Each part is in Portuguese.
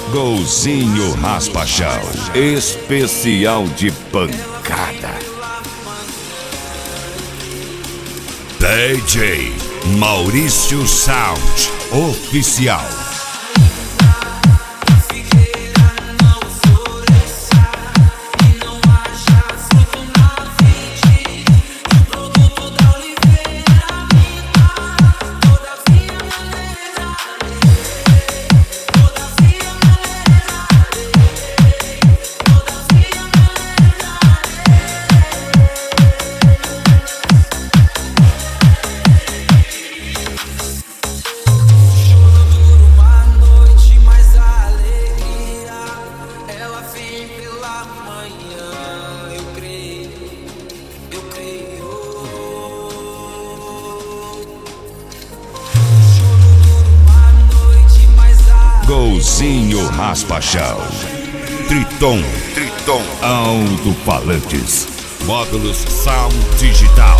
Golzinho Raspa-Chão, especial de pancada. DJ Maurício Sound Oficial. Golzinho Raspa-Chão, Triton Alto-Falantes, módulos Sound Digital.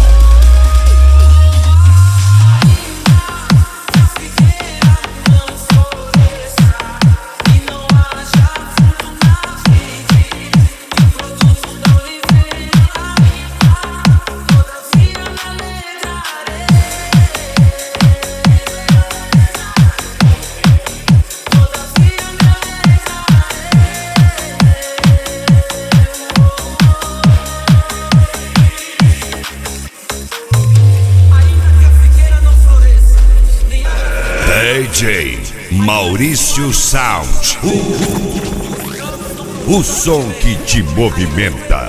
DJ Maurício Sound, o som que te movimenta.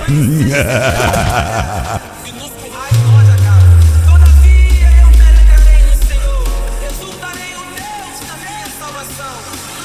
Todavia eu me alegrarei no Senhor, exultarei o Deus da minha salvação.